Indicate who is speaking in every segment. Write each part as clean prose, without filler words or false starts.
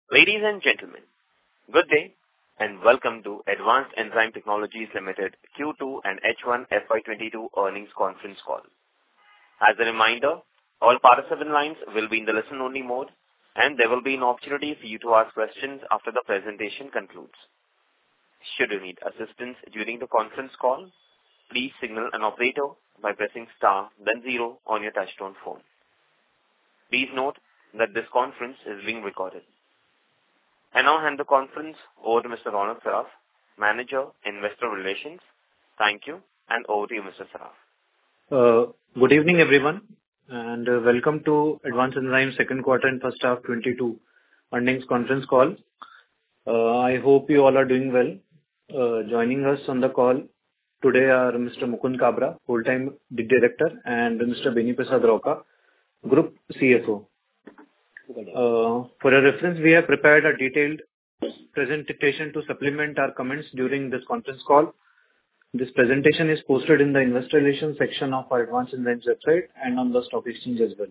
Speaker 1: Ladies and gentlemen, good day and welcome to Advanced Enzyme Technologies Limited Q2 and H1 FY22 earnings conference call. As a reminder, all participant lines will be in the listen-only mode, and there will be an opportunity for you to ask questions after the presentation concludes. Should you need assistance during the conference call, please signal an operator by pressing star then 0 on your touchtone phone. Please note that this conference is being recorded. I now hand the conference over to Mr. Ronak Saraf, Manager, Investor Relations. Thank you, and over to you, Mr. Saraf.
Speaker 2: Good evening, everyone, and welcome to Advanced Enzyme second quarter and first half 22 earnings conference call. I hope you all are doing well. Joining us on the call today are Mr. Mukund Kabra, Full-time Director, and Mr. Beni Prasad Rauka, Group CFO. For your reference, we have prepared a detailed presentation to supplement our comments during this conference call. This presentation is posted in the Investor Relations section of our Advanced Enzymes website and on the stock exchange as well.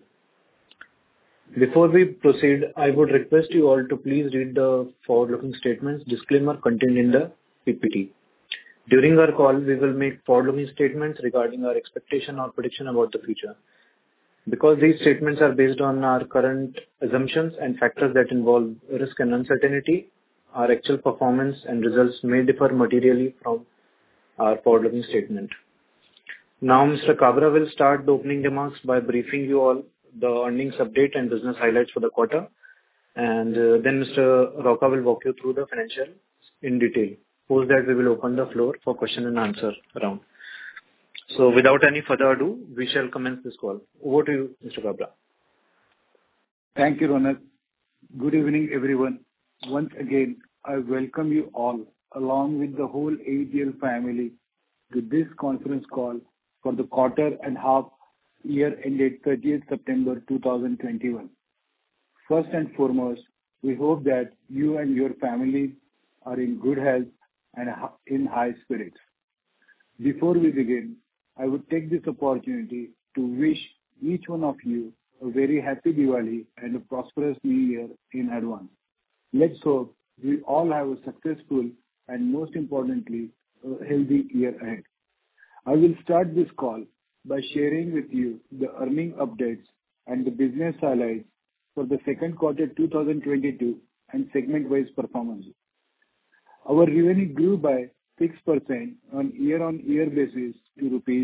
Speaker 2: Before we proceed, I would request you all to please read the forward-looking statements disclaimer contained in the PPT. During our call, we will make forward-looking statements regarding our expectation or prediction about the future. Because these statements are based on our current assumptions and factors that involve risk and uncertainty, our actual performance and results may differ materially from our forward-looking statement. Now, Mr. Kabra will start the opening remarks by briefing you all the earnings update and business highlights for the quarter, and then Mr. Rauka will walk you through the financials in detail. Post that, we will open the floor for question and answer round. So, without any further ado, we shall commence this call. Over to you, Mr. Kabra.
Speaker 3: Thank you, Ronak. Good evening, everyone. Once again, I welcome you all, along with the whole AETL family, to this conference call for the quarter and half year ended 30th September 2021. First and foremost, we hope that you and your families are in good health and in high spirits. Before we begin, I would take this opportunity to wish each one of you a very happy Diwali and a prosperous New Year in advance. Let's hope we all have a successful and most importantly, a healthy year ahead. I will start this call by sharing with you the earning updates and the business highlights for the second quarter 2022 and segment-wise performance. Our revenue grew by 6% on year-on-year basis to rupees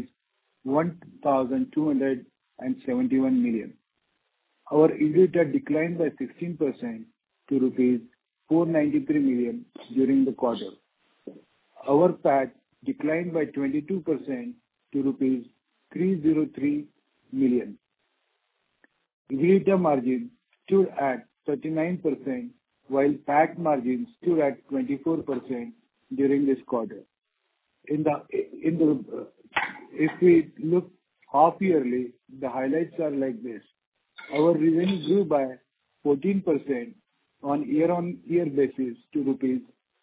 Speaker 3: 1,271 million. Our EBITDA declined by 16% to rupees 493 million during the quarter. Our PAT declined by 22% to rupees 303 million. EBITDA margin stood at 39%, while PAT margin stood at 24% during this quarter. If we look half yearly, the highlights are like this. Our revenue grew by 14% on year-on-year basis to rupees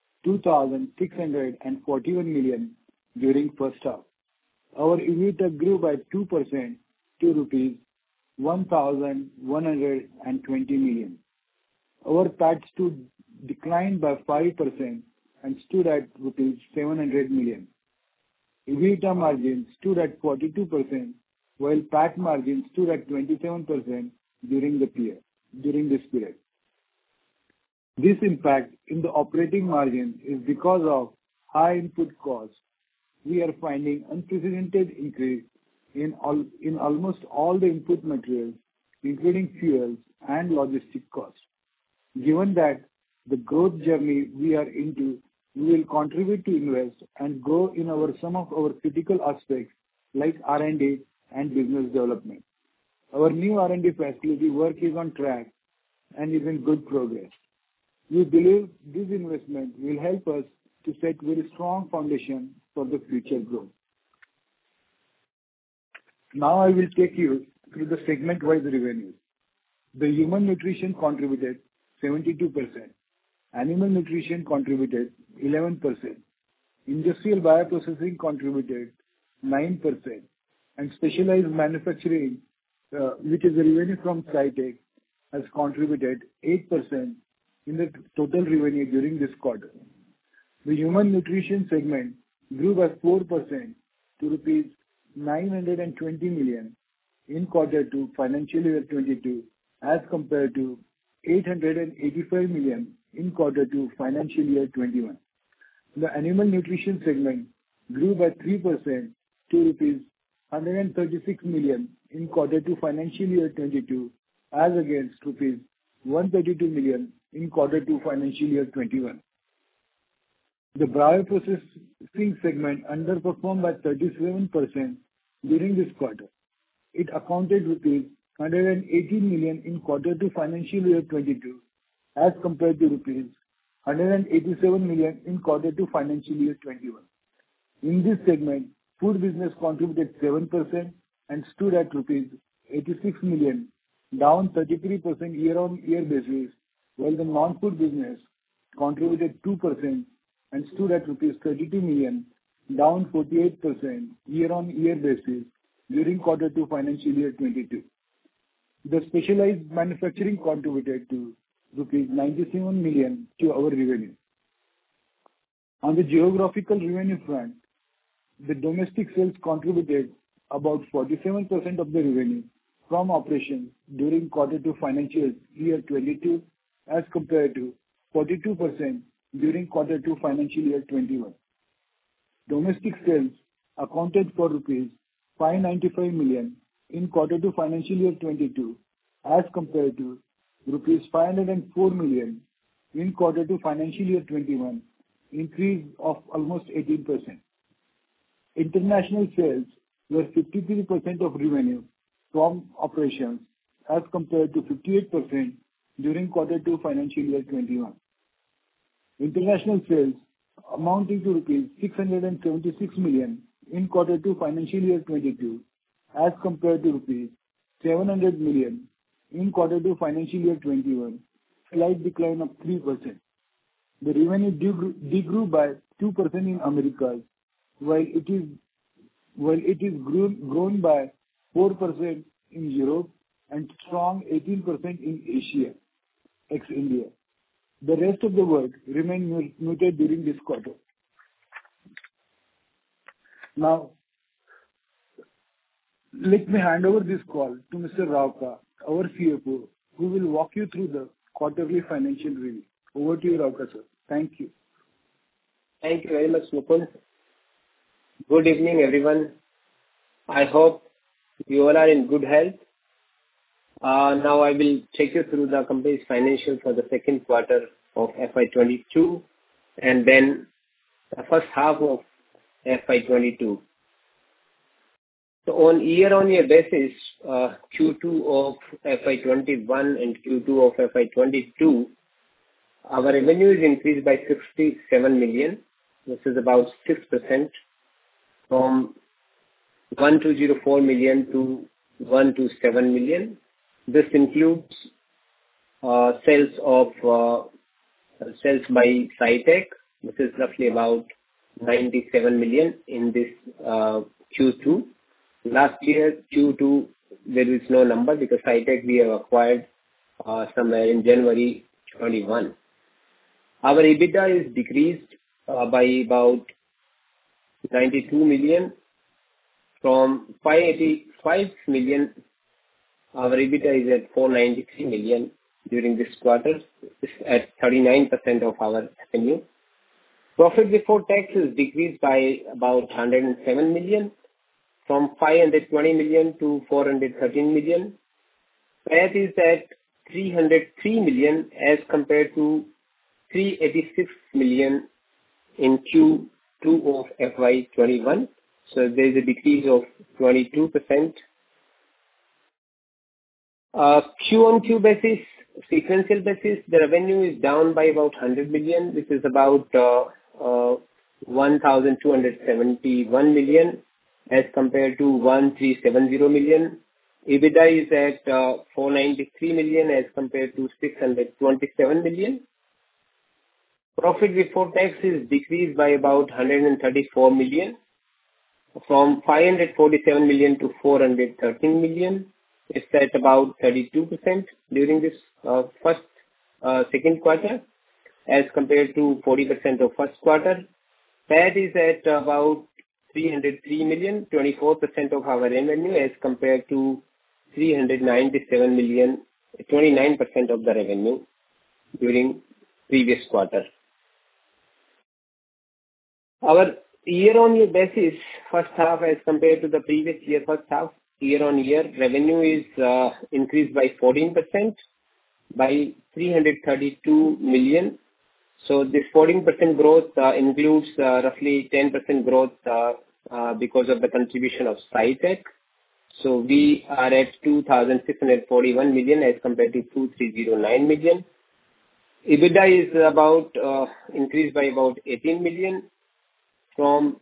Speaker 3: 2,641 million during first half. Our EBITDA grew by 2% to rupees 1,120 million. Our PAT declined by 5% and stood at rupees 700 million. EBITDA margin stood at 42%, while PAT margin stood at 27% during this period. This impact in the operating margin is because of high input costs. We are finding unprecedented increase in almost all the input materials, including fuels and logistic costs. Given that the growth journey we are into, we will contribute to invest and grow in some of our critical aspects like R&D and business development. Our new R&D facility work is on track and is in good progress. We believe this investment will help us to set very strong foundation for the future growth. Now I will take you through the segment-wise revenues. The human nutrition contributed 72%. Animal nutrition contributed 11%. Industrial bioprocessing contributed 9%. And specialized manufacturing, which is the revenue from SciTech, has contributed 8% in the total revenue during this quarter. The human nutrition segment grew by 4% to rupees 920 million in quarter two financial year 22 as compared to 885 million in quarter two financial year 21. The animal nutrition segment grew by 3% to rupees 136 million in quarter two financial year 22 as against rupees 132 million in quarter two financial year 21. The bioprocessing segment underperformed by 37% during this quarter. It accounted rupees 118 million in quarter two financial year 22 as compared to rupees 187 million in quarter two financial year 21. In this segment, food business contributed 7% and stood at rupees 86 million, down 33% year-on-year basis, while the non-food business contributed 2% and stood at rupees 32 million, down 48% year-on-year basis during quarter two financial year 22. The specialized manufacturing contributed to rupees 97 million to our revenue. On the geographical revenue front, the domestic sales contributed about 47% of the revenue from operations during quarter two financial year 22 as compared to 42% during quarter two financial year 21. Domestic sales accounted for rupees 595 million in quarter two financial year 22 as compared to rupees 504 million in quarter two financial year 21, increase of almost 18%. International sales were 53% of revenue from operations as compared to 58% during quarter two financial year 21. International sales amounting to rupees 676 million in quarter two financial year 22 as compared to rupees 700 million in quarter two financial year 21, slight decline of 3%. The revenue degrew by 2% in Americas, while it is grown by 4% in Europe and strong 18% in Asia, ex-India. The rest of the world remained muted during this quarter. Now, let me hand over this call to Mr. Rauka, our CFO, who will walk you through the quarterly financial review. Over to you, Rauka, sir. Thank you.
Speaker 4: Thank you very much, Mukund. Good evening, everyone. I hope you all are in good health. Now I will take you through the company's financials for the second quarter of FY22 and then the first half of FY22. So on year-on-year basis, Q2 of FY21 and Q2 of FY22, our revenue is increased by 67 million. This is about 6% from 1204 million to 127 million. This includes sales by SciTech. This is roughly about 97 million in this Q2. Last year, Q2, there is no number because SciTech we have acquired somewhere in January 21. Our EBITDA is decreased by about 92 million from 585 million. Our EBITDA is at 493 million during this quarter. It's at 39% of our revenue. Profit before tax is decreased by about 107 million from 520 million to 413 million. PAT is at 303 million as compared to 386 million in Q2 of FY21. So there is a decrease of 22%. Q-on-Q basis, sequential basis, the revenue is down by about 100 million, which is about 1,271 million as compared to 1,370 million. EBITDA is at 493 million as compared to 627 million. Profit before tax is decreased by about 134 million from 547 million to 413 million. It's at about 32% during this first second quarter as compared to 40% of first quarter. PAT is at about 303 million, 24% of our revenue as compared to 397 million, 29% of the revenue during previous quarter. Our year-on-year basis, first half as compared to the previous year first half, year-on-year revenue is increased by 14% by 332 million. So this 14% growth includes roughly 10% growth because of the contribution of SciTech. So we are at 2,641 million as compared to 2,309 million. EBITDA is about increased by about 18 million from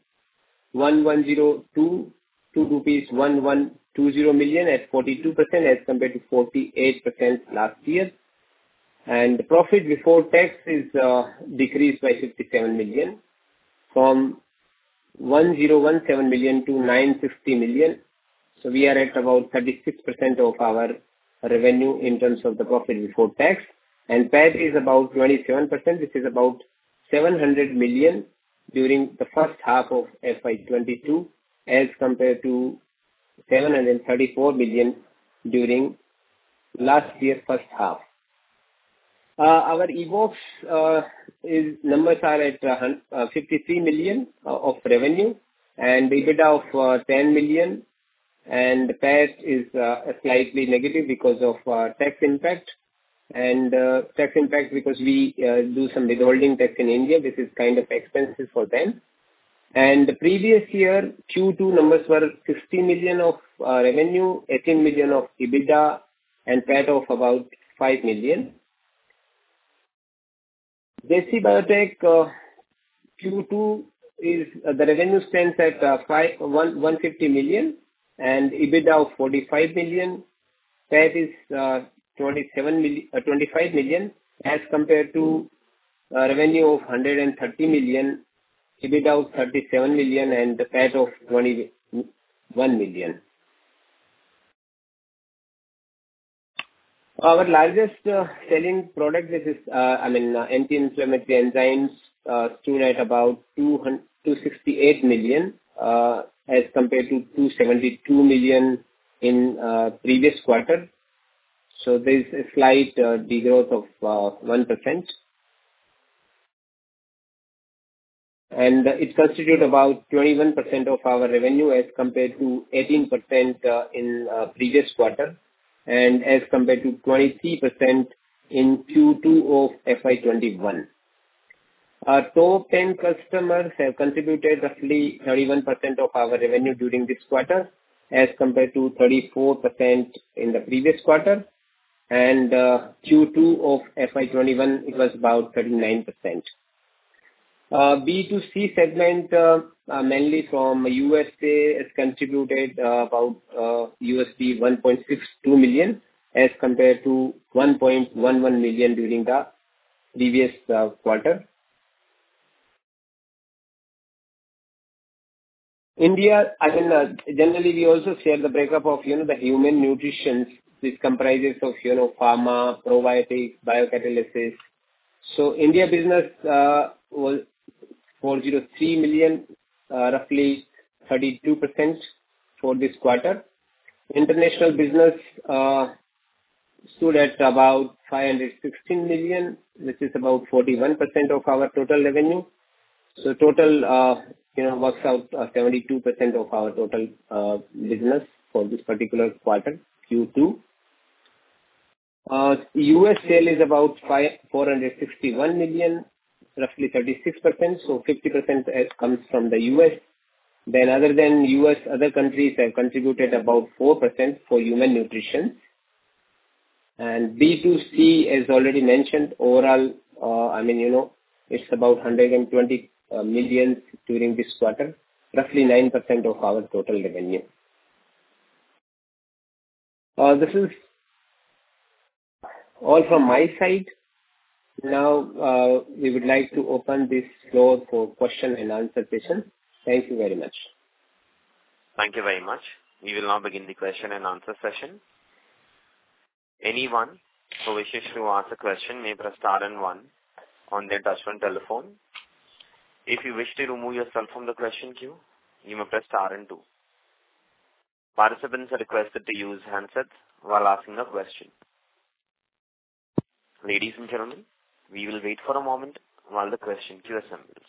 Speaker 4: 1,102 to rupees 1,120 million at 42% as compared to 48% last year. And the profit before tax is decreased by 57 million from 1,017 million to 950 million. So we are at about 36% of our revenue in terms of the profit before tax. And PAT is about 27%, which is about 700 million during the first half of FY22 as compared to 734 million during last year's first half. Our evox numbers are at 53 million of revenue and EBITDA of 10 million, and the PAT is slightly negative because of tax impact. And tax impact because we do some withholding tax in India. This is kind of expensive for them. And the previous year, Q2 numbers were 60 million of revenue, 18 million of EBITDA, and PAT of about 5 million. JC Biotech Q2 is the revenue stands at 150 million and EBITDA of 45 million. PAT is 25 million as compared to revenue of 130 million, EBITDA of 37 million, and the PAT of 21 million. Our largest selling product, this is, anti-inflammatory enzymes, stood at about 268 million as compared to 272 million in previous quarter. So there is a slight degrowth of 1%. And it constitutes about 21% of our revenue as compared to 18% in previous quarter, and as compared to 23% in Q2 of FY21. Our top 10 customers have contributed roughly 31% of our revenue during this quarter, as compared to 34% in the previous quarter. And Q2 of FY21, it was about 39%. B2C segment, mainly from USA, has contributed about USD 1.62 million as compared to 1.11 million during the previous quarter. India, generally we also share the breakup of, the human nutrition. This comprises of, pharma, probiotics, biocatalysis. So India business was 403 million, roughly 32% for this quarter. International business stood at about 516 million, which is about 41% of our total revenue. So total, works out 72% of our total business for this particular quarter, Q2. US sale is about 461 million, roughly 36%, so 50% comes from the US. Then other than US, other countries have contributed about 4% for human nutrition. And B2C, as already mentioned, overall, it's about 120 million during this quarter, roughly 9% of our total revenue. This is all from my side. Now, we would like to open this floor for question and answer session. Thank you very much.
Speaker 1: Thank you very much. We will now begin the question and answer session. Anyone who wishes to ask a question may press star and one on their touchtone telephone. If you wish to remove yourself from the question queue, you may press star and two. Participants are requested to use handsets while asking a question. Ladies and gentlemen, we will wait for a moment while the question queue assembles.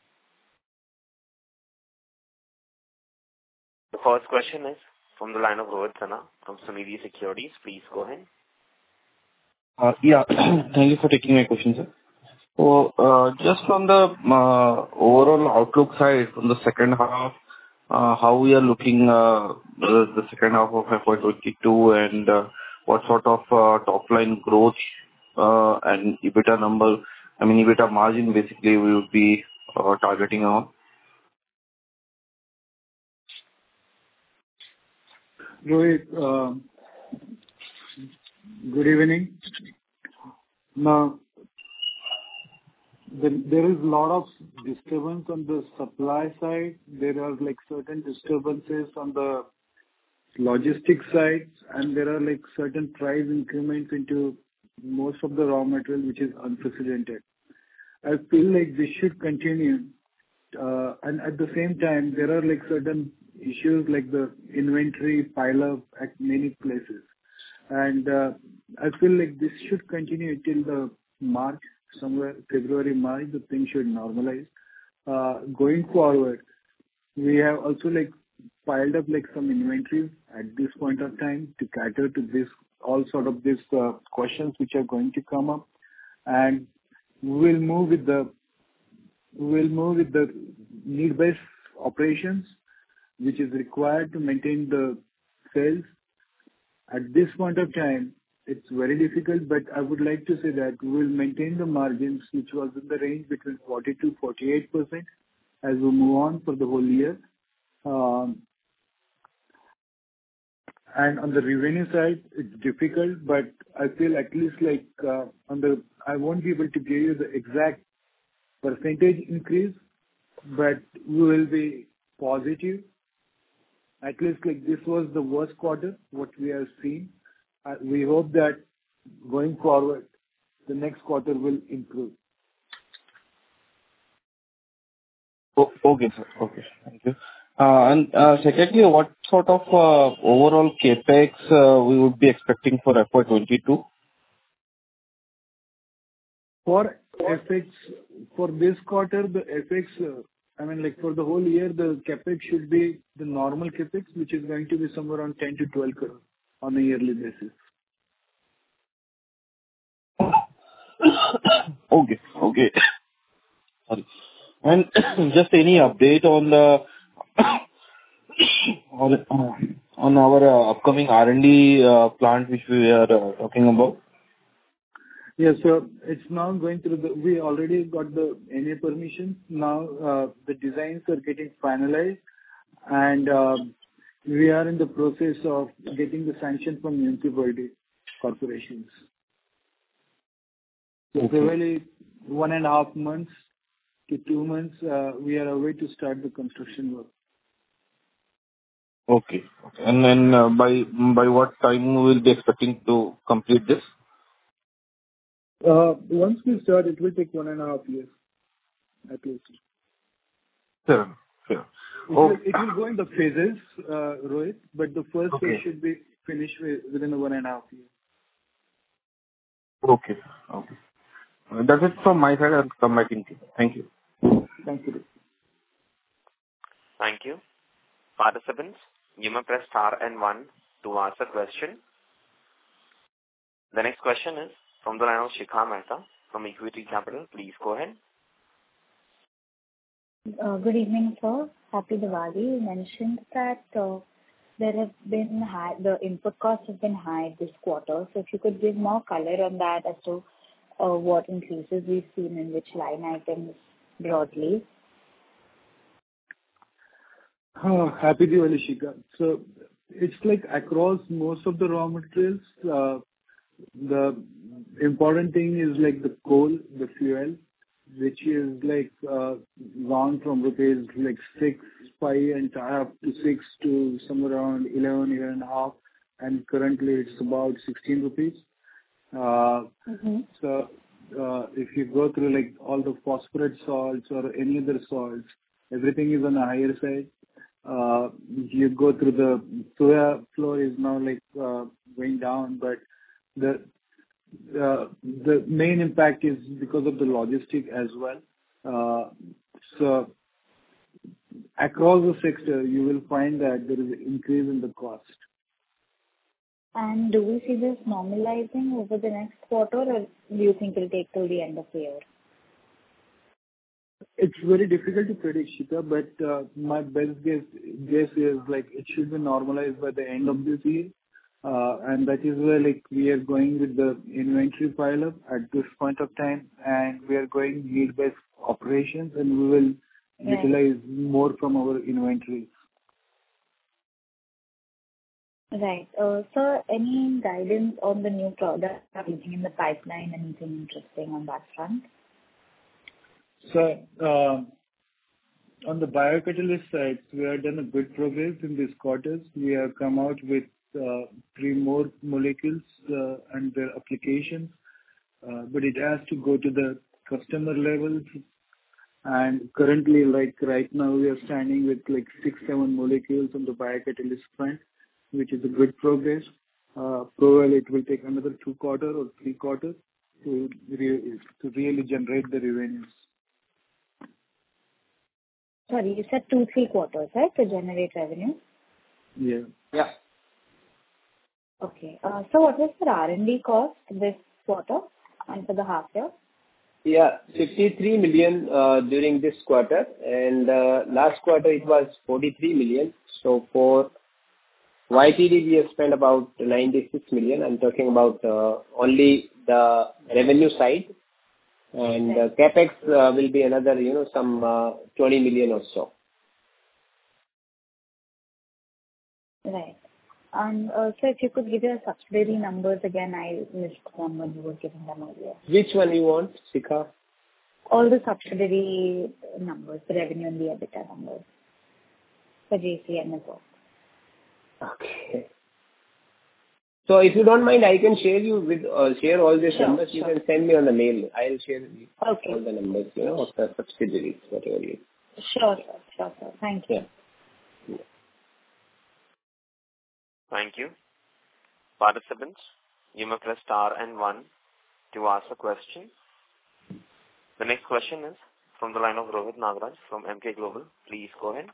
Speaker 1: The first question is from the line of Rohit Sinha from Sunidhi Securities. Please go ahead.
Speaker 5: Yeah. Thank you for taking my question, sir. So, just from the overall outlook side, from the second half, how we are looking the second half of FY 22 and what sort of top line growth and EBITDA number, I mean, EBITDA margin basically we would be targeting on?
Speaker 3: Rohit, good evening. Now, there is a lot of disturbance on the supply side. There are like certain disturbances on the logistics side, and there are like certain price increments into most of the raw material, which is unprecedented. I feel like this should continue, and at the same time, there are like certain issues like the inventory pile up at many places. And I feel like this should continue till the March, somewhere February, March, the thing should normalize. Going forward, we have also like piled up like some inventory at this point of time to cater to this, all sort of these questions which are going to come up. And we'll move with the need-based operations, which is required to maintain the sales. At this point of time, it's very difficult, but I would like to say that we will maintain the margins, which was in the range between 40-48% as we move on for the whole year. And on the revenue side, it's difficult, but I feel at least like I won't be able to give you the exact percentage increase, but we will be positive. At least like this was the worst quarter, what we have seen. We hope that going forward, the next quarter will improve.
Speaker 5: Okay, sir. Okay, thank you. And secondly, what sort of overall CapEx we would be expecting for FY 22?
Speaker 3: For FX, for this quarter, the FX, I mean, like for the whole year, the CapEx should be the normal CapEx, which is going to be somewhere around 10 to 12 crore on a yearly basis.
Speaker 5: Okay. Sorry. And just any update on the on our upcoming R&D plant, which we are talking about?
Speaker 3: Yes, so it's now going through we already got the NA permission. Now, the designs are getting finalized, and we are in the process of getting the sanction from municipality corporations. So probably 1.5 months to 2 months, we are away to start the construction work.
Speaker 5: Okay. And then by what time we will be expecting to complete this?
Speaker 3: Once we start, it will take 1.5 years, at least.
Speaker 5: Sure.
Speaker 3: It will go in the phases, Rohit, but the first phase should be finished within 1.5 years.
Speaker 5: Okay. That's it from my side. I'll come back in. Thank you.
Speaker 3: Thank you.
Speaker 1: Thank you. Participants, you may press star and one to ask a question. The next question is from the line of Shikha Mehta from Equity Capital. Please go ahead.
Speaker 6: Good evening, sir. Happy Diwali. You mentioned that there have been the input costs have been high this quarter. So if you could give more color on that as to what increases we've seen in which line items broadly.
Speaker 3: Happy Diwali, Shikha. So it's like across most of the raw materials, the important thing is like the coal, the fuel, which is like gone from rupees like 6, 5 and up to 6 to somewhere around 11, 11.5, and currently it's about 16 rupees. So if you go through like all the phosphorus salts or any other salts, everything is on the higher side. You go through the soya flour is now like going down, but the main impact is because of the logistic as well. So across the sector, you will find that there is an increase in the cost.
Speaker 6: And do we see this normalizing over the next quarter, or do you think it'll take till the end of the year?
Speaker 3: It's very difficult to predict, Shika, but my best guess is like it should be normalized by the end of this year. And that is where like we are going with the inventory pile up at this point of time, and we are going need-based operations, and we will utilize more from our inventories.
Speaker 6: Right. Sir, any guidance on the new product anything in the pipeline, anything interesting on that front?
Speaker 3: So, on the biocatalyst side, we have done a good progress in this quarter. We have come out with 3 more molecules and their applications, but it has to go to the customer levels. And currently, like right now, we are standing with like 6-7 molecules on the biocatalyst front, which is a good progress. Probably it will take another 2 quarters or 3 quarters to really generate the revenues.
Speaker 6: Sorry, you said 2-3 quarters, right, to generate revenue?
Speaker 3: Yeah.
Speaker 4: Yeah.
Speaker 6: Okay. So what was the R&D cost this quarter and for the half year?
Speaker 4: Yeah, 53 million during this quarter, and last quarter it was 43 million. So for YTD we have spent about 96 million. I'm talking about only the revenue side, and capex will be another, some 20 million or so.
Speaker 6: Right. And so if you could give your subsidiary numbers again, I missed them when you were giving them earlier.
Speaker 4: Which one you want, Shikha?
Speaker 6: All the subsidiary numbers, the revenue and the EBITDA numbers for JCM as well.
Speaker 4: Okay. So if you don't mind, I can share you with share all these numbers. You can send me on the mail. I'll share all the numbers, of the subsidiaries, whatever you.
Speaker 6: Sure, sir. Thank you.
Speaker 4: Yeah.
Speaker 1: Thank you. Participants, you may press star and 1 to ask a question. The next question is from the line of Rohit Nagraj from Emkay Global. Please go ahead.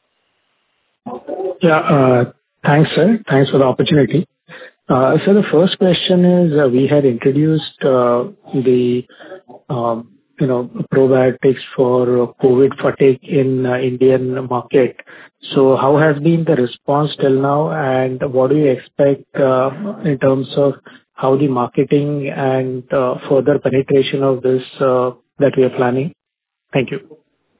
Speaker 7: Yeah, thanks, sir. Thanks for the opportunity. So the first question is, we had introduced the probiotics for COVID fatigue in Indian market. So how has been the response till now, and what do you expect in terms of how the marketing and further penetration of this that we are planning? Thank you.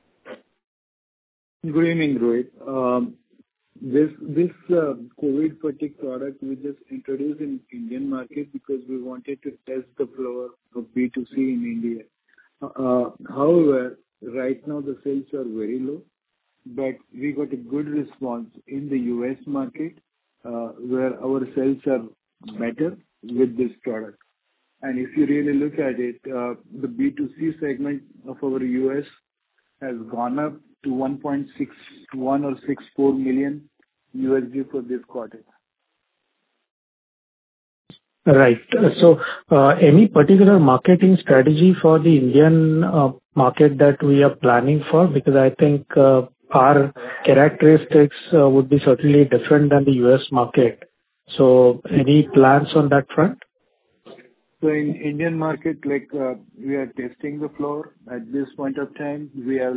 Speaker 3: Good evening, Rohit. This COVID fatigue product we just introduced in Indian market because we wanted to test the flow of B2C in India. However, right now the sales are very low, but we got a good response in the US market, where our sales are better with this product. And if you really look at it, the B2C segment of our US has gone up to 1.61 or 64 million USD for this quarter.
Speaker 7: Right. So, any particular marketing strategy for the Indian market that we are planning for? Because I think our characteristics would be certainly different than the US market. So, any plans on that front?
Speaker 3: So in Indian market, like we are testing the floor at this point of time. We have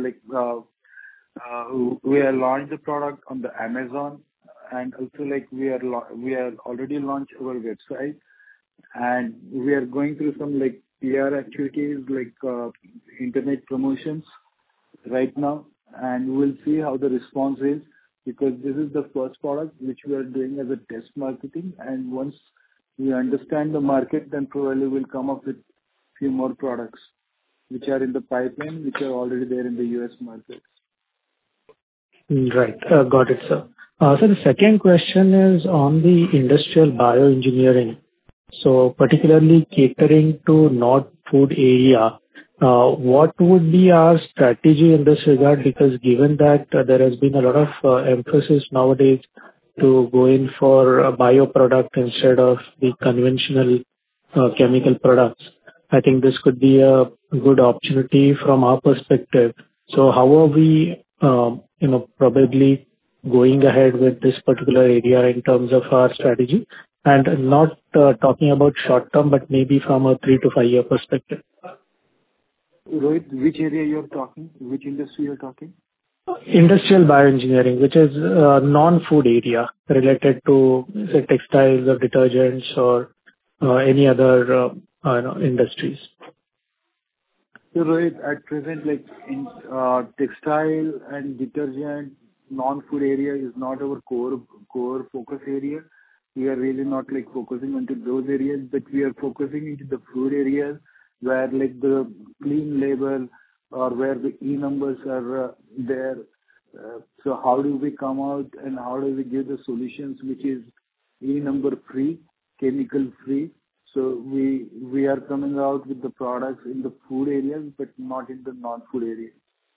Speaker 3: we have launched the product on the Amazon, and also like we are already launched our website, and we are going through some like PR activities like internet promotions right now, and we will see how the response is, because this is the first product which we are doing as a test marketing, and once we understand the market, then probably we'll come up with few more products which are in the pipeline, which are already there in the US market.
Speaker 7: Right. Got it, sir. So the second question is on the industrial bioengineering. So particularly catering to not food area, what would be our strategy in this regard? Because given that there has been a lot of emphasis nowadays to go in for a bioproduct instead of the conventional chemical products, I think this could be a good opportunity from our perspective. So how are we, probably going ahead with this particular area in terms of our strategy? And not talking about short term, but maybe from a 3 to 5 year perspective.
Speaker 3: Rohit, which area you're talking? Which industry you're talking?
Speaker 7: Industrial bioengineering, which is non-food area related to, say, textiles or detergents or any other industries.
Speaker 3: So Rohit, at present, like in textile and detergent, non-food area is not our core focus area. We are really not like focusing onto those areas, but we are focusing into the food areas where like the clean label or where the E numbers are there. So how do we come out and how do we give the solutions which is E number free, chemical free? So we are coming out with the products in the food areas, but not in the non-food areas.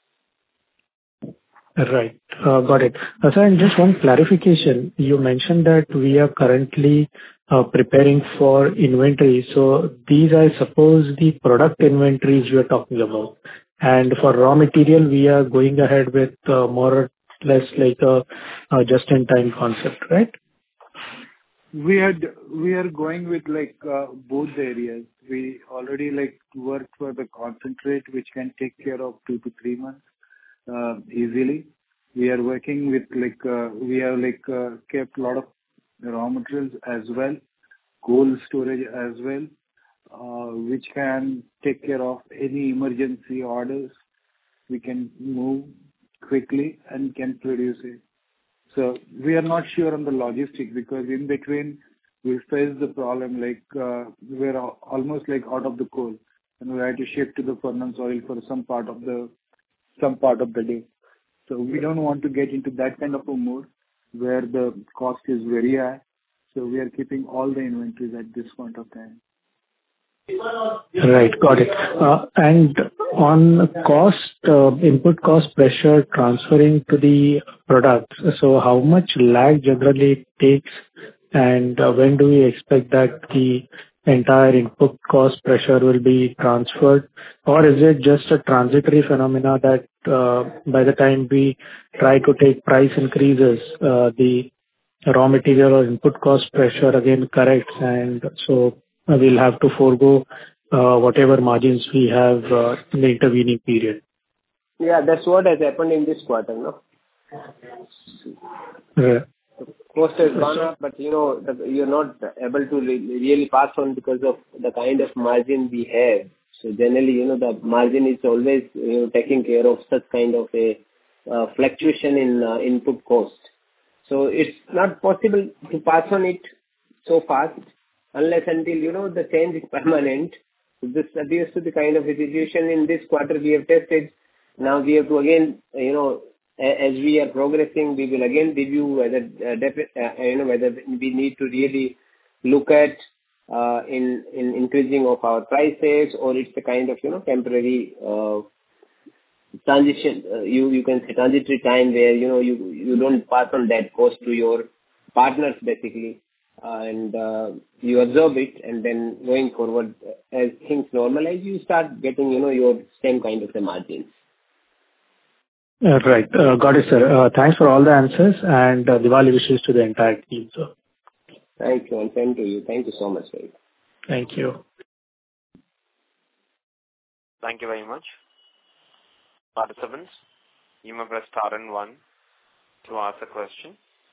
Speaker 7: Right. Got it. Sir, and just one clarification. You mentioned that we are currently preparing for inventory. So these, I suppose, the product inventories you are talking about. And for raw material, we are going ahead with more or less like a just-in-time concept, right?
Speaker 3: We are going with like both the areas. We already like worked for the concentrate, which can take care of 2 to 3 months easily. We are working with like we have like kept a lot of raw materials as well, cold storage as well, which can take care of any emergency orders. We can move quickly and can produce it. So we are not sure on the logistics because in between we face the problem like we're almost like out of the coal and we have to shift to the furnace oil for some part of the day. So we don't want to get into that kind of a mode where the cost is very high. So we are keeping all the inventories at this point of time.
Speaker 7: Right. Got it. And on cost, input cost pressure transferring to the product, so how much lag generally it takes, and when do we expect that the entire input cost pressure will be transferred? Or is it just a transitory phenomena that by the time we try to take price increases, the raw material or input cost pressure again corrects, and so we'll have to forego whatever margins we have in the intervening period.
Speaker 4: Yeah, that's what has happened in this quarter, no?
Speaker 7: Yeah.
Speaker 4: Cost has gone up, but you're not able to really pass on because of the kind of margin we have. So generally, the margin is always taking care of such kind of a fluctuation in input cost. So it's not possible to pass on it so fast unless until the change is permanent. This appears to be kind of a situation in this quarter we have tested. Now we have to again, as we are progressing, we will again review whether whether we need to really look at in increasing of our prices, or it's a kind of temporary transition. You can say transitory time where you don't pass on that cost to your partners basically, and you absorb it, and then going forward as things normalize, you start getting your same kind of a margins.
Speaker 7: Right. Got it, sir. Thanks for all the answers, and Diwali wishes to the entire team, sir.
Speaker 4: Thank you, and same to you. Thank you so much, sir.
Speaker 7: Thank you.
Speaker 1: Thank you very much. Participants, you may press star and 1 to ask a question.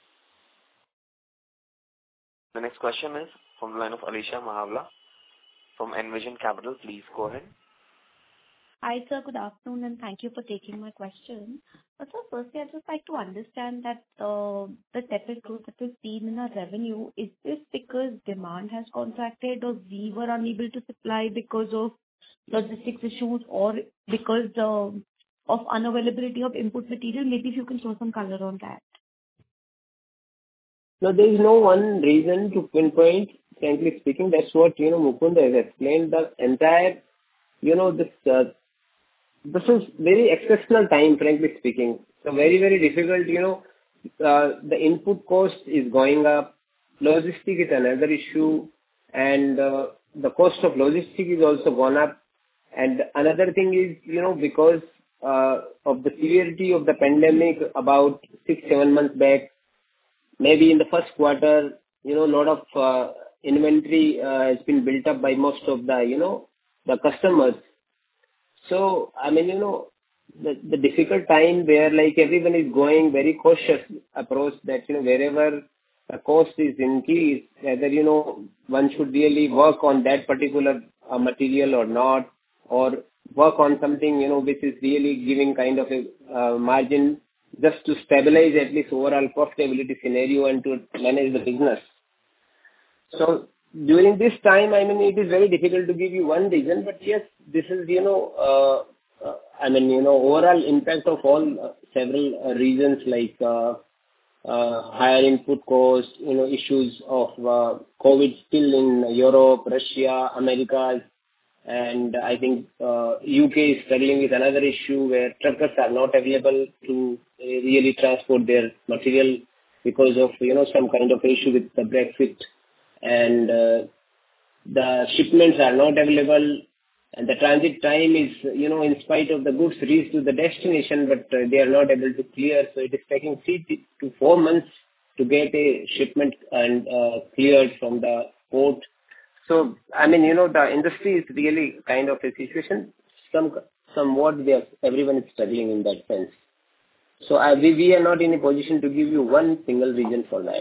Speaker 1: The next question is from the line of Alisha Mahavla from Envision Capital. Please go ahead.
Speaker 8: Hi, sir. Good afternoon, and thank you for taking my question. Sir, firstly, I'd just like to understand that the tepid growth that we've seen in our revenue, is this because demand has contracted, or we were unable to supply because of logistics issues, or because of unavailability of input material? Maybe if you can throw some color on that.
Speaker 4: No, there is no one reason to pinpoint. frankly speaking, that's what, Mukund has explained. The entire, this is very exceptional time, frankly speaking. So very, very difficult, the input cost is going up. Logistic is another issue, and the cost of logistic is also gone up. And another thing is, because of the severity of the pandemic about 6-7 months back, maybe in the first quarter, a lot of inventory has been built up by most of the customers. So, the difficult time where like everyone is going very cautious approach that, wherever the cost is increased, whether, one should really work on that particular material or not, or work on something, which is really giving kind of a margin just to stabilize at least overall profitability scenario and to manage the business. So during this time, it is very difficult to give you one reason, but yes, this is, overall impact of all several reasons like higher input costs, issues of COVID still in Europe, Russia, Americas, and I think UK is struggling with another issue where truckers are not available to really transport their material because of, some kind of issue with the Brexit. And the shipments are not available, and the transit time is, in spite of the goods reach to the destination, but they are not able to clear. So it is taking 3 to 4 months to get a shipment and cleared from the port. So, the industry is really kind of a situation. Somewhat everyone is struggling in that sense. So we are not in a position to give you one single reason for that.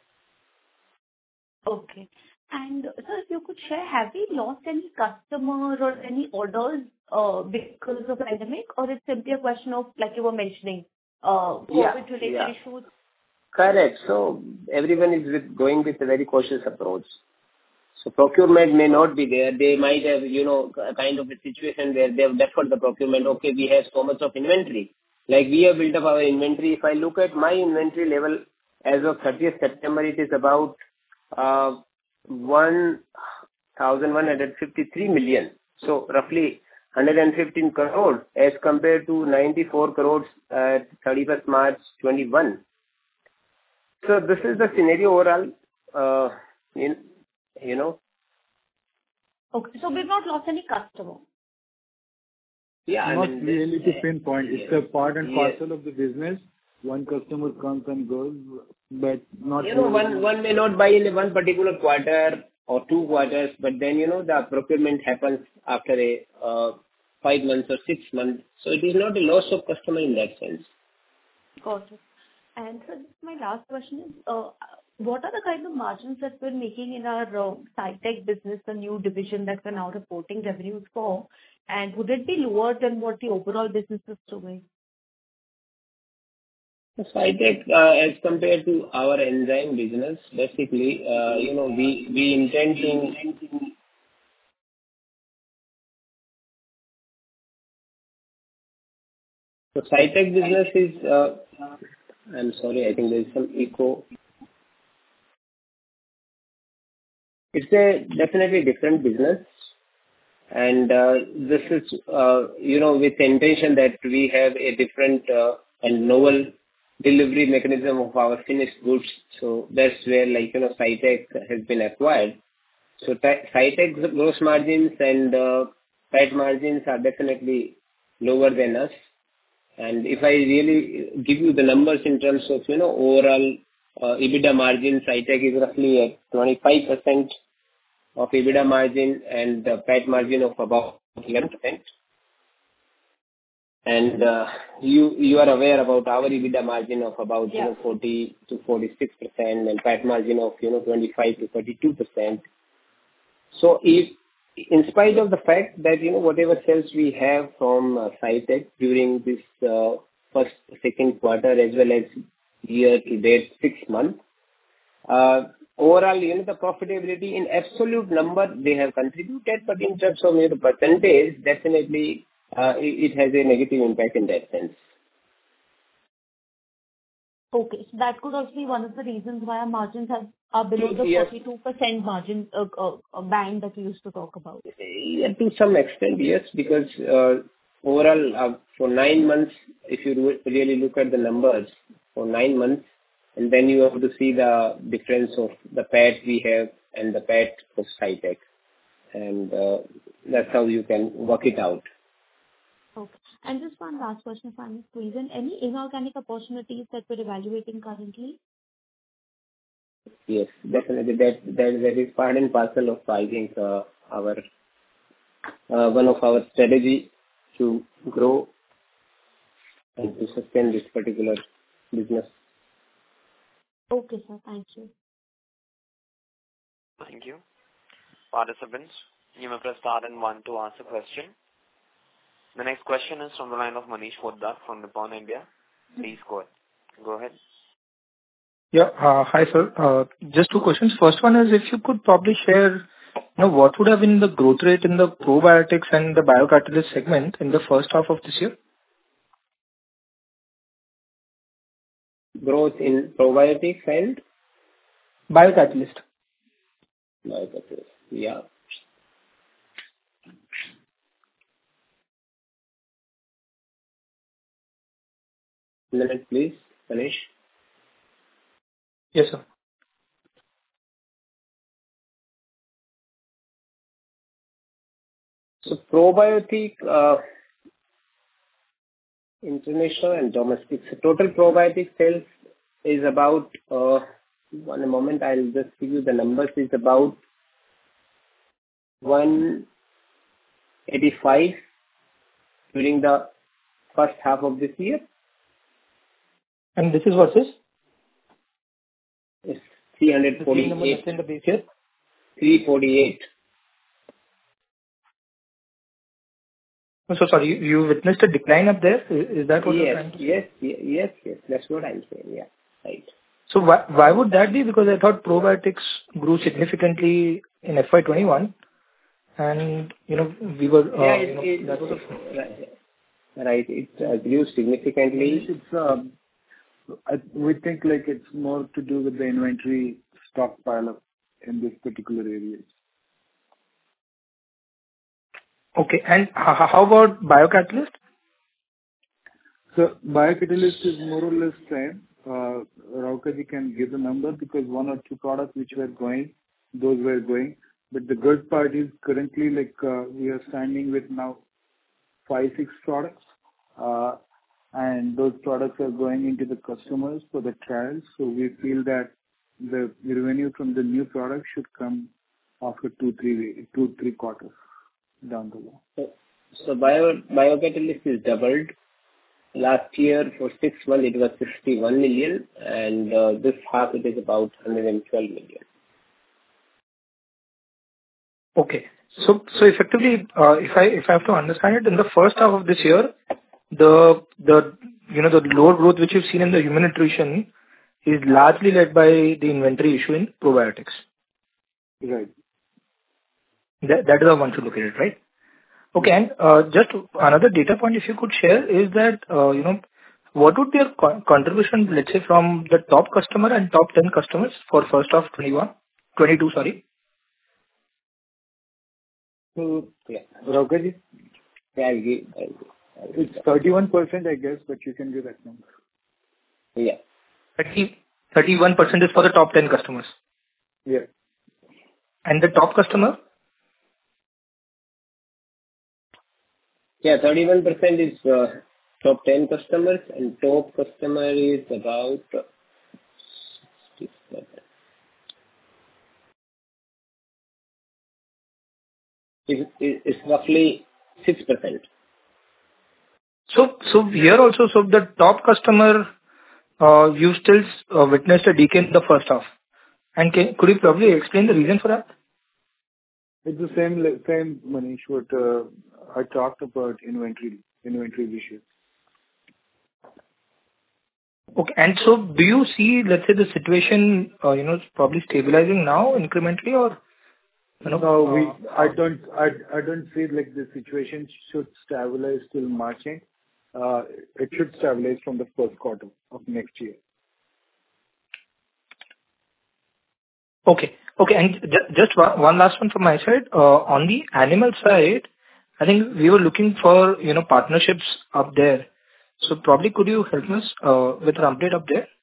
Speaker 8: Okay. And sir, if you could share, have we lost any customer or any orders because of pandemic, or it's simply a question of, like you were mentioning, COVID-related issues?
Speaker 4: Correct. So everyone is going with a very cautious approach. So procurement may not be there. They might have, a kind of a situation where they have deferred the procurement. Okay, we have so much of inventory. Like we have built up our inventory. If I look at my inventory level as of 30th September, it is about 1,153 million. So roughly 115 crores as compared to 94 crores at 31st March 21. So this is the scenario overall,
Speaker 8: Okay, so we've not lost any customer.
Speaker 3: Yeah, not really to pinpoint. It's a part and parcel of the business. One customer comes and goes, but not.
Speaker 4: One may not buy in one particular quarter or 2 quarters, but then the procurement happens after 5 months or 6 months. So it is not a loss of customer in that sense.
Speaker 8: Got it. And so my last question is, what are the kind of margins that we're making in our SciTech business, the new division that we're now reporting revenues for? And would it be lower than what the overall business is doing?
Speaker 4: SciTech, as compared to our enzyme business, basically, we intend to. So SciTech business is, I'm sorry, I think there is some echo. It's a definitely different business. And this is, with the intention that we have a different and novel delivery mechanism of our finished goods. So that's where, SciTech has been acquired. So SciTech's gross margins and PAT margins are definitely lower than us. And if I really give you the numbers in terms of, overall EBITDA margin, SciTech is roughly at 25% of EBITDA margin and PAT margin of about 11%. And you are aware about our EBITDA margin of about 40 to 46% and PAT margin of 25 to 32%. So if in spite of the fact that whatever sales we have from SciTech during this second quarter as well as year to date 6 months, overall the profitability in absolute number they have contributed, but in terms of the percentage, definitely it has a negative impact in that sense.
Speaker 8: Okay. So that could also be one of the reasons why our margins are below the
Speaker 4: Yes.
Speaker 8: 42% margin band that we used to talk about.
Speaker 4: Yeah, to some extent, yes, because overall, for 9 months, if you really look at the numbers for 9 months, and then you have to see the difference of the PAT we have and the PAT of SciTech, and that's how you can work it out.
Speaker 8: Okay. And just one last question, if I may squeeze in. Any inorganic opportunities that we're evaluating currently?
Speaker 4: Yes, definitely. That is part and parcel of, I think, our one of our strategy to grow and to sustain this particular business.
Speaker 8: Okay, sir. Thank you.
Speaker 1: Thank you. Participants, you may press star and one to ask a question. The next question is from the line of Manish Poddar from Nippon India. Please go ahead.
Speaker 9: Yeah. Hi, sir. Just two questions. First one is if you could probably share, what would have been the growth rate in the probiotics and the biocatalyst segment in the first half of this year?
Speaker 4: Growth in probiotics and
Speaker 9: Biocatalyst.
Speaker 4: biocatalyst. Yeah. Minute, please. Finish.
Speaker 9: Yes, sir.
Speaker 4: So probiotic, international and domestic. So total probiotic sales is about, one moment, I'll just give you the numbers, is about 185 during the first half of this year.
Speaker 9: And this is versus?
Speaker 4: It's
Speaker 9: The same number
Speaker 4: 348.
Speaker 9: that's in the base year?
Speaker 4: 348.
Speaker 9: So sorry, you witnessed a decline up there? Is that what you're trying to say?
Speaker 4: Yes. That's what I'm saying. Yeah, right.
Speaker 9: So why would that be? Because I thought probiotics grew significantly in FY21, and we were that was
Speaker 4: Right. It grew significantly.
Speaker 3: We think like it's more to do with the inventory stockpile up in this particular areas.
Speaker 9: okay. And how about biocatalyst?
Speaker 3: So biocatalyst is more or less same. Raukaji can give the number because one or two products which were going, those were going. But the good part is currently we are standing with now 5-6 products, and those products are going into the customers for the trials. So we feel that the revenue from the new product should come after 2-3 quarters down the line.
Speaker 4: So biocatalyst is doubled. Last year for 6 months it was 61 million, and this half it is about 112 million.
Speaker 9: Okay. So effectively, if I have to understand it, in the first half of this year, the lower growth which you've seen in the human nutrition is largely led by the inventory issue in probiotics.
Speaker 3: Right.
Speaker 9: That is how one should look at it, right? Okay. And just another data point, if you could share, is that what would be your contribution, let's say, from the top customer and top 10 customers for first half 22, sorry.
Speaker 3: So,
Speaker 4: Yeah.
Speaker 3: Raukaji,
Speaker 4: I'll give.
Speaker 3: it's 31%, I guess, but you can give that number.
Speaker 4: Yeah.
Speaker 9: 31% is for the top 10 customers.
Speaker 3: Yeah.
Speaker 9: And the top customer?
Speaker 4: Yeah, 31% is top 10 customers, and top customer is about 67. It's roughly 6%.
Speaker 9: So here also, so the top customer, you still witnessed a decay in the first half. And could you probably explain the reason for that?
Speaker 3: It's the same, Manish, what I talked about inventory issues.
Speaker 9: Okay. And so do you see, let's say, the situation, probably stabilizing now incrementally, or?
Speaker 3: No, I don't see like the situation should stabilize till March end. It should stabilize from the first quarter of next year.
Speaker 9: Okay. Okay. And just one last one from my side. On the animal side, I think we were looking for, partnerships up there. So probably could you help us with an update up there?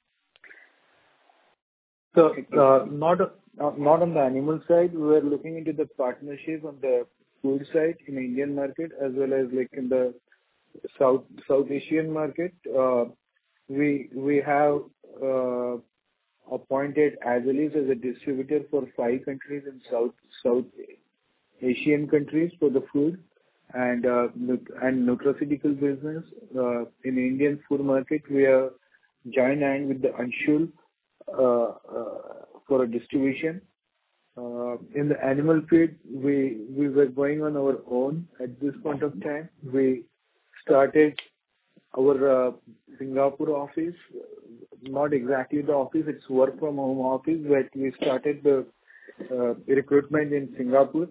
Speaker 3: So, not on the animal side. We are looking into the partnership on the food side in the Indian market as well as like in the South Asian market. We have appointed Azelis as a distributor for 5 countries in South Asian countries for the food and nutraceutical business. In the Indian food market, we have joined hand with the Anshul for a distribution. In the animal feed, we were going on our own at this point of time. We started our Singapore office, not exactly the office, it's work from home office, but we started the recruitment in Singapore.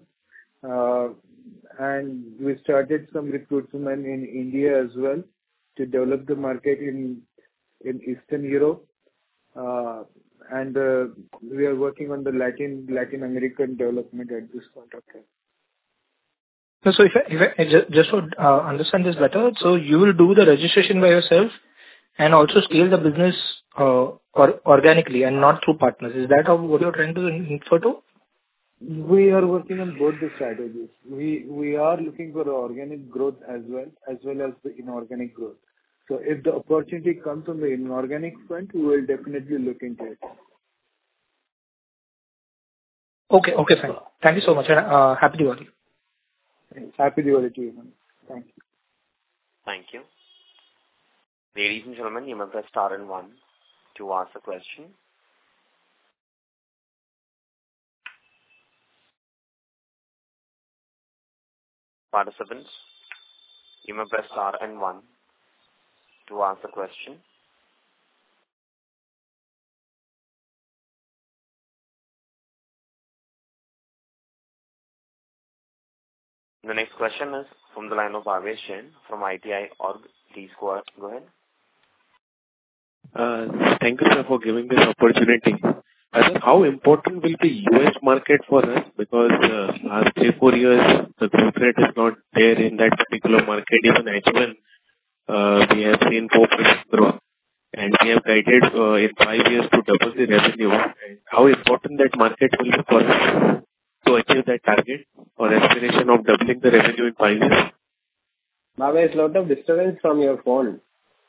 Speaker 3: And we started some recruitment in India as well to develop the market in Eastern Europe. And we are working on the Latin American development at this point of time.
Speaker 9: So if I just to understand this better, so you will do the registration by yourself and also scale the business organically and not through partners. Is that what you're trying to infer to?
Speaker 3: We are working on both the strategies. We are looking for organic growth as well as the inorganic growth. So if the opportunity comes on the inorganic front, we will definitely look into it.
Speaker 9: Okay, fine. Thank you so much, and happy Diwali.
Speaker 3: Happy Diwali to you, man. Thank you.
Speaker 1: Thank you. Ladies and gentlemen, you may press star and 1 to ask a question. Participants, you may press star and 1 to ask a question. The next question is from the line of Bhavesh Jain from ITI Org. Please go ahead.
Speaker 10: Thank you, sir, for giving this opportunity. Sir, how important will be US market for us? Because last 3-4 years, the growth rate is not there in that particular market. Even H1, we have seen 4% growth. And we have guided in 5 years to double the revenue. And how important that market will be for us to achieve that target or aspiration of doubling the revenue in 5 years?
Speaker 4: Bhavesh, lot of disturbance from your phone.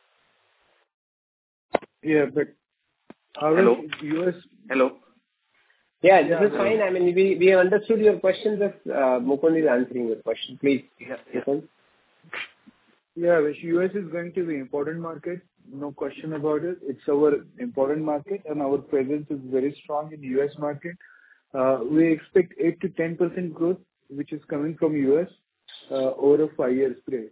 Speaker 3: Yeah, but
Speaker 10: Hello?
Speaker 3: US.
Speaker 10: Hello?
Speaker 4: Yeah, this is fine. I mean, we have understood your question. Just Mukund is answering your question. Please, Mukund.
Speaker 3: Yeah, US is going to be an important market, no question about it. It's our important market, and our presence is very strong in US market. We expect 8 to 10% growth, which is coming from US over a 5 years period.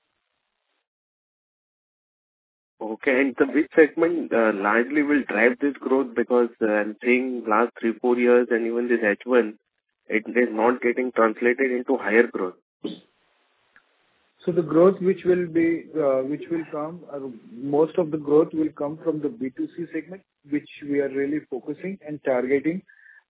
Speaker 10: Okay, and which segment largely will drive this growth? Because I'm seeing last 3-4 years and even this H1, it is not getting translated into higher growth.
Speaker 3: So the growth which will come, most of the growth will come from the B2C segment, which we are really focusing and targeting.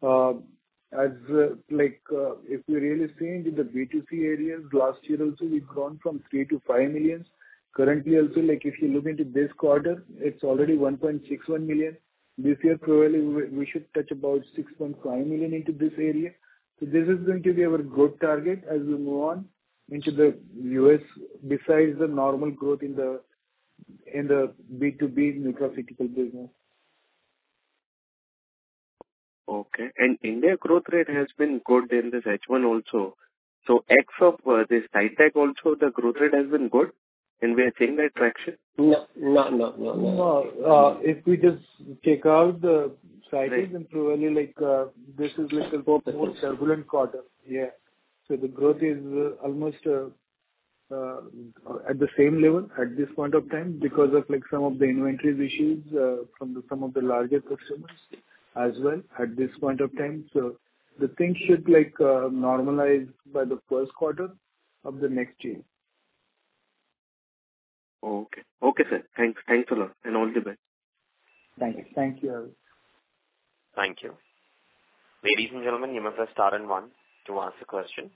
Speaker 3: If we really see into the B2C areas, last year also we've grown from 3 to 5 million. Currently also, like if you look into this quarter, it's already 1.61 million. This year probably we should touch about 6.5 million into this area. So this is going to be our growth target as we move on into the US, besides the normal growth in the B2B nutraceutical business.
Speaker 10: Okay, and India growth rate has been good in this H1 also. So X of this SciTech also, the growth rate has been good, and we are seeing that traction?
Speaker 4: No.
Speaker 3: If we just check out the SciTech, then probably this is like a more turbulent quarter. Yeah. So the growth is almost at the same level at this point of time because of some of the inventories issues from some of the larger customers as well at this point of time. So the thing should normalize by the first quarter of the next year.
Speaker 10: Okay, sir. Thanks a lot, and all the best.
Speaker 3: Thank you.
Speaker 1: Thank you. Ladies and gentlemen, you may press star and one to ask a question.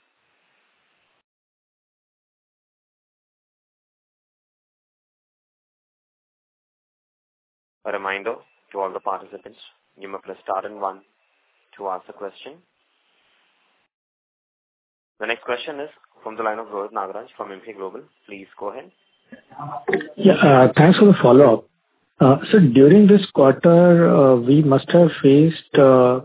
Speaker 1: A reminder to all the participants, you may press star and one to ask a question. The next question is from the line of Rohit Nagraj from Emkay Global. Please go ahead.
Speaker 7: Yeah, thanks for the follow-up. So during this quarter, we must have faced,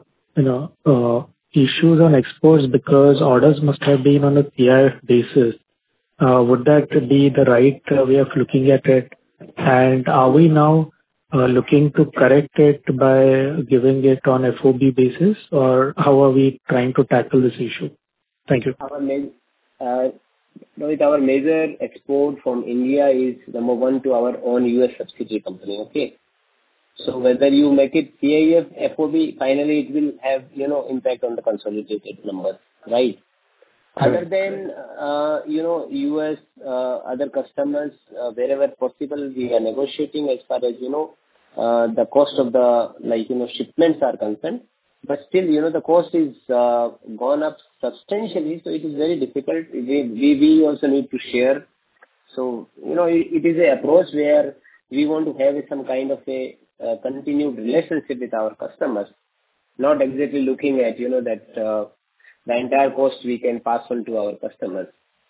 Speaker 7: issues on exports because orders must have been on a PIF basis. Would that be the right way of looking at it? And are we now looking to correct it by giving it on FOB basis, or how are we trying to tackle this issue? Thank you.
Speaker 4: Rohit, our major export from India is number one to our own US subsidiary company. Okay. So whether you make it PIF, FOB, finally it will have, impact on the consolidated numbers, right? Other than, US, other customers, wherever possible, we are negotiating as far as, the cost of the, shipments are concerned. But still, the cost is gone up substantially, so it is very difficult. We also need to share. So, it is an approach where we want to have some kind of a continued relationship with our customers, not exactly looking at, that the entire cost we can pass on to our customers.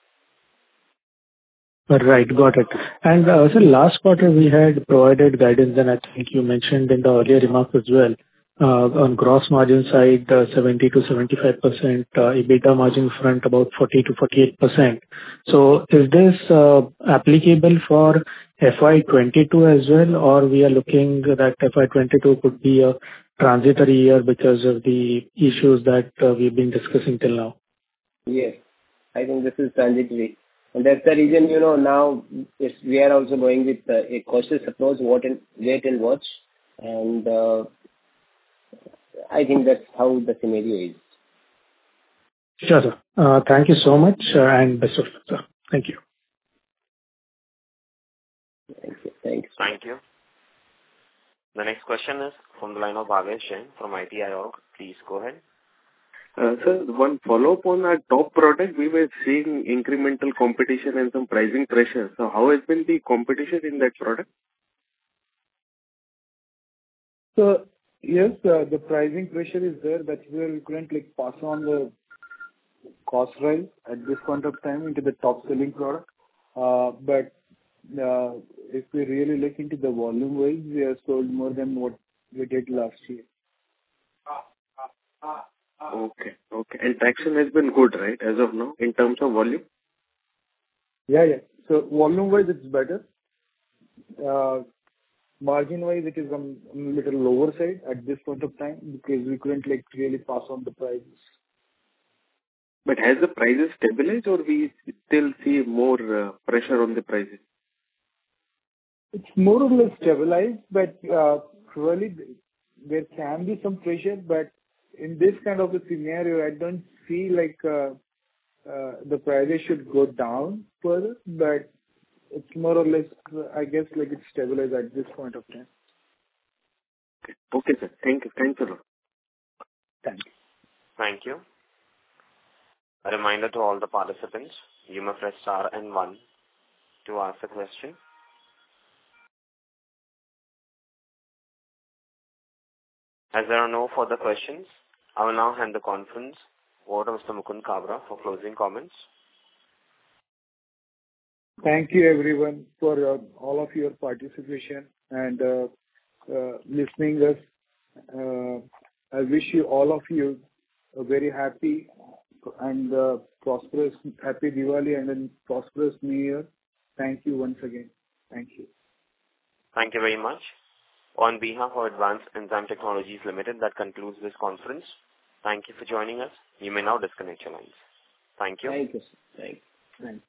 Speaker 7: Right, got it. And so last quarter we had provided guidance, and I think you mentioned in the earlier remarks as well, on gross margin side, 70 to 75%, EBITDA margin front about 40 to 48%. So is this applicable for FY22 as well, or we are looking that FY22 could be a transitory year because of the issues that we've been discussing till now?
Speaker 4: Yes, I think this is transitory. And that's the reason, now we are also going with a cautious approach, wait and watch. And I think that's how the scenario is.
Speaker 7: Sure, sir. Thank you so much, and best of luck, sir. Thank you.
Speaker 4: Thank you. Thanks.
Speaker 1: Thank you. The next question is from the line of Bhavesh Jain from ITI.org. Please go ahead.
Speaker 10: Sir, one follow-up on our top product, we were seeing incremental competition and some pricing pressure. So how has been the competition in that product?
Speaker 3: So, yes, the pricing pressure is there, that we currently pass on the cost rise at this point of time into the top selling product. But if we really look into the volume wise, we have sold more than what we did last year.
Speaker 10: Okay. And traction has been good, right, as of now, in terms of volume?
Speaker 3: Yeah. So volume wise, it's better. Margin wise, it is on a little lower side at this point of time because we couldn't really pass on the prices.
Speaker 10: But has the prices stabilized, or we still see more pressure on the prices?
Speaker 3: It's more or less stabilized, but probably there can be some pressure. But in this kind of a scenario, I don't feel like the prices should go down further. But it's more or less, I guess, like it's stabilized at this point of time.
Speaker 10: Okay, sir. Thank you. Thanks a lot.
Speaker 3: Thank you.
Speaker 1: Thank you. A reminder to all the participants, you may press star and one to ask a question. As there are no further questions, I will now hand the conference over to Mr. Mukund Kabra for closing comments.
Speaker 3: Thank you, everyone, for all of your participation and listening us. I wish you all of you a very happy and prosperous, happy Diwali and then prosperous New Year. Thank you once again. Thank you.
Speaker 1: Thank you very much. On behalf of Advanced Enzyme Technologies Limited, that concludes this conference. Thank you for joining us. You may now disconnect your lines. Thank you.
Speaker 4: Thank you, sir. Thank you.